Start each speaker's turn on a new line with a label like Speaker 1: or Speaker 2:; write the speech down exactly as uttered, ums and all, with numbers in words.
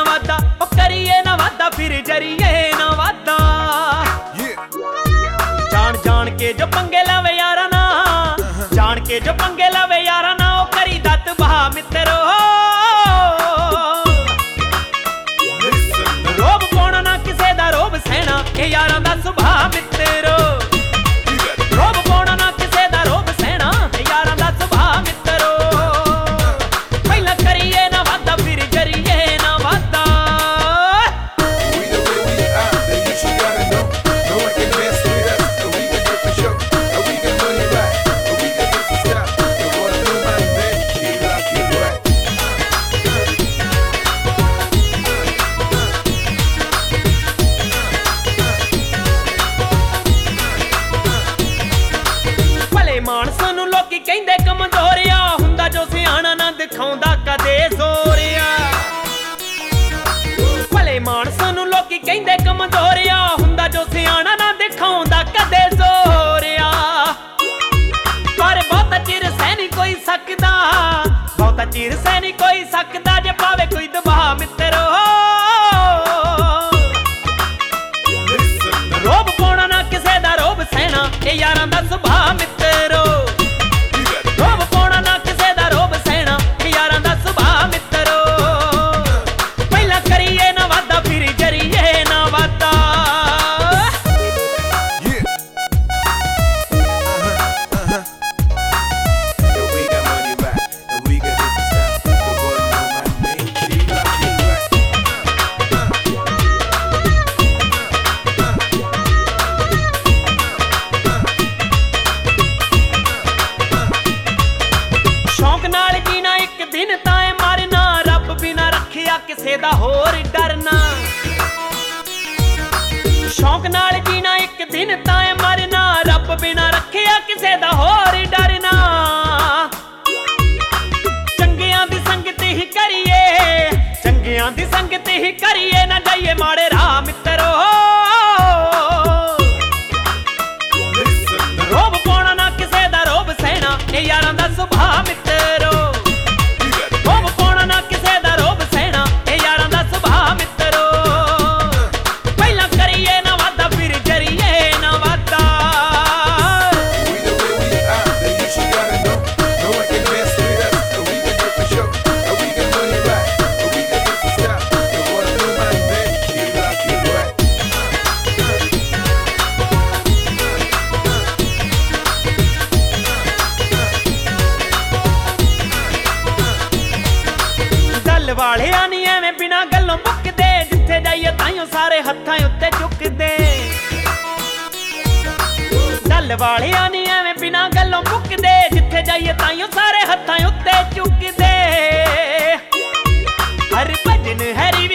Speaker 1: ना वादा ओ करिए ना वादा फिर जरिए ना वादा जान जान के जो पंगे लावे यारा ना जान के जो पंगे लावे यारा ना ओ करी दत बहा मित्रो रोब पाउणा ना किसे दा रोब सहना ए यारां दा सुभाऽ मित्रो रोब पाउणा ना किसे दा रोब सहना ए यारां दा सुभाऽ मित्रो पहिला करिए ना वादा फिर जरिए ना वादा मानसां नूं लोकी कहिंदे कमजोरिया हुंदा जो सियाणा ना दिखाउंदा कदे जोरिया भले मानसां नूं लोकी कहिंदे कमजोरिया हुंदा जो सियाणा ना दिखाउंदा कदे जोरिया पर बहुता चिर सह नहीं कोई सकदा बहुता चिर सह नहीं कोई सकदा जे पावे कोई दबाऽ मित्रो रोब पाउणा ना किसे दा रोब सहना ए यारां दा सुभाऽ मित्रो रोब पाउणा ना किसे दा रोब सहना ए यारां दा सुभाऽ मित्रो पहिला करिए ना वादा फिर जरिए ना वादा किसे दा होर डरना शौक नाल जीना एक दिन ताए मरना रब बिना रखिया किसे दा होर डरना चंगियां दी संगत ही करिए चंगियां दी संगत ही करिए ना जाइए माड़े राह मित्रो रोब पाउणा ना किसे दा रोब सहना ए यारां दा सुभाऽ मित्रो रोब पाउणा ना किसे दा रोब सहना ए यारां दा सुभाऽ मित्रो पहिला करिए ना वादा फिर जरिए ना वादा वालिया नहीं एवें बिना गल्लों मुकदे जिथे जाइए ताइयों सारे हत्थां उत्ते चुकदे गल वालिया नहीं एवें बिना गल्लों मुकदे जिथे जाइए ताइयों सारे हत्थां उत्ते चुकदे हर भजन हरी